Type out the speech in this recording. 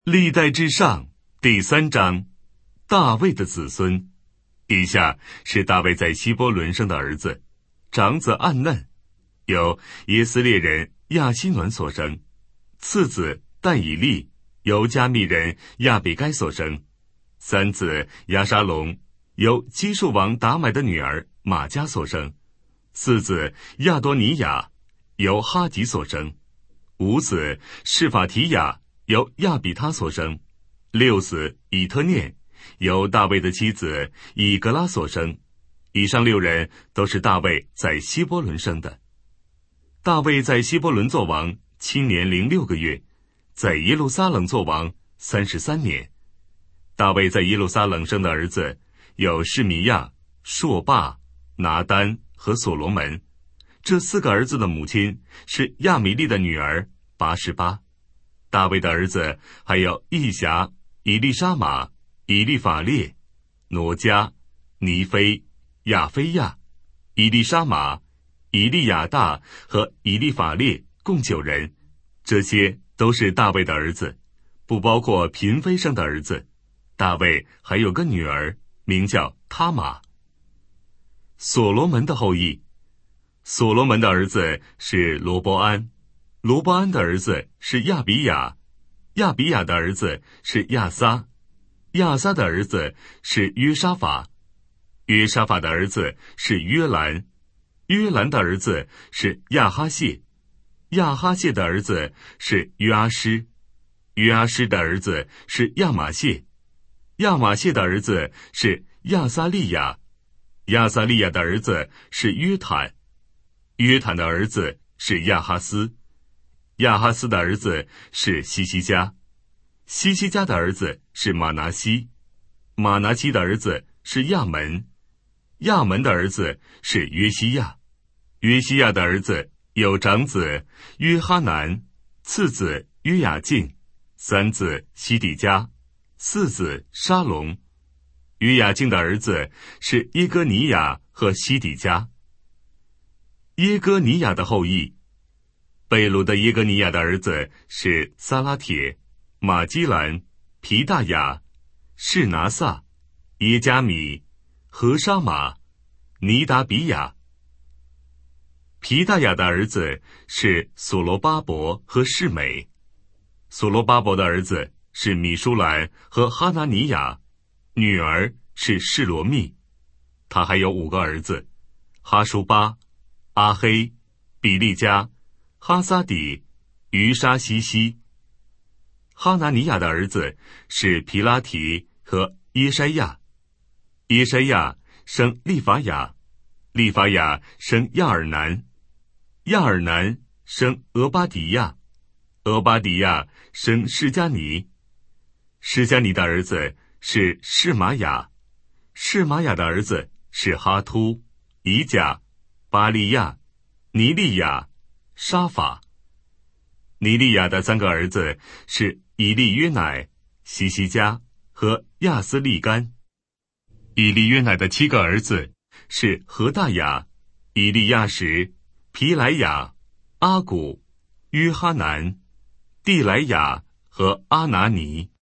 历代志上第3章，大卫的子孙。以下是大卫在希伯伦生的儿子，长子暗嫩，由耶斯列人亚希暖所生；次子但以利，由加密人亚比该所生；三子亚沙龙，由基述王达买的女儿玛迦所生；四子亚多尼亚，由哈吉所生；五子示法提亚，由亚比他所生；六子以特念，由大卫的妻子以格拉所生。以上6人都是大卫在希伯伦生的。大卫在希伯伦作王7年06个月，在耶路撒冷作王33年。大卫在耶路撒冷生的儿子有示米亚、朔霸、拿单和所罗门。这4个儿子的母亲是亚米利的女儿拔示巴。大卫的儿子还有义侠、以利沙玛、以利法列、挪迦、尼菲、亚菲亚、以利沙玛、以利亚大和以利法列，共9人。这些都是大卫的儿子，不包括嫔妃生的儿子。大卫还有个女儿，名叫他玛。所罗门的后裔。所罗门的儿子是罗伯安，罗伯安的儿子是亚比亚，亚比亚的儿子是亚撒，亚撒的儿子是约沙法，约沙法的儿子是约兰，约兰的儿子是亚哈谢，亚哈谢的儿子是约阿施，约阿施的儿子是亚玛谢，亚玛谢的儿子是亚撒利亚，亚撒利亚的儿子是约坦，约坦的儿子是亚哈斯，亚哈斯的儿子是西西家，西西家的儿子是马拿西，马拿西的儿子是亚门，亚门的儿子是约西亚，约西亚的儿子有长子约哈南，次子约雅敬，三子西底家，四子沙龙。约雅敬的儿子是耶哥尼亚和西底家。耶哥尼亚的后裔。贝鲁的耶哥尼亚的儿子是撒拉铁、马基兰、皮大雅、士拿撒、耶加米、何沙马、尼达比亚。皮大雅的儿子是所罗巴伯和士美。所罗巴伯的儿子是米舒兰和哈拿尼亚，女儿是示罗密。他还有5个儿子：哈舒巴、阿黑、比利加、哈撒底、于沙西西。哈拿尼亚的儿子是皮拉提和耶筛亚，耶筛亚生利法雅，利法雅生亚尔南，亚尔南生俄巴底亚，俄巴底亚生施加尼，施加尼的儿子是示玛雅，示玛雅的儿子是哈突、以甲、巴利亚、尼利亚、沙法。尼利亚的3个儿子是以利约乃、西西家和亚斯利干。以利约乃的7个儿子是何大雅、以利亚什、皮莱雅、阿古、约哈南、蒂莱雅和阿拿尼。